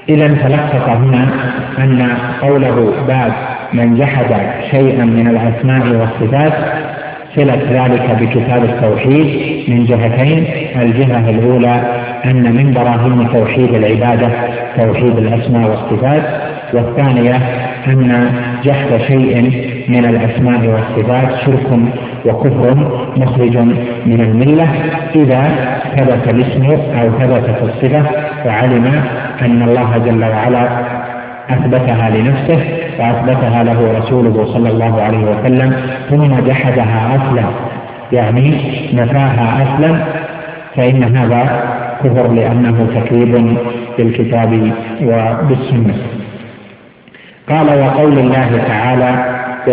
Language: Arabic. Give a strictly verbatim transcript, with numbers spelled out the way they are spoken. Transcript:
إذن فلخص هنا أن قوله بعد من جحد شيئا من الأسماء والصفات صلة ذلك بكتاب التوحيد من جهتين: الجهة الأولى أن من براهين توحيد العبادة توحيد الأسماء والصفات، والثانية أن جحد شيء من الأسماء والصفات شرك وكفر مخرج من الملة إذا ثبت الاسم أو ثبتت الصفة فعلم أن الله جل وعلا أثبتها لنفسه وأثبتها له رسوله صلى الله عليه وسلم، ثم جحدها أصلا يعني نفاها أصلا، فإن هذا كفر لأنه تكذيب بالكتاب وبالسنة. قال: وقول الله تعالى: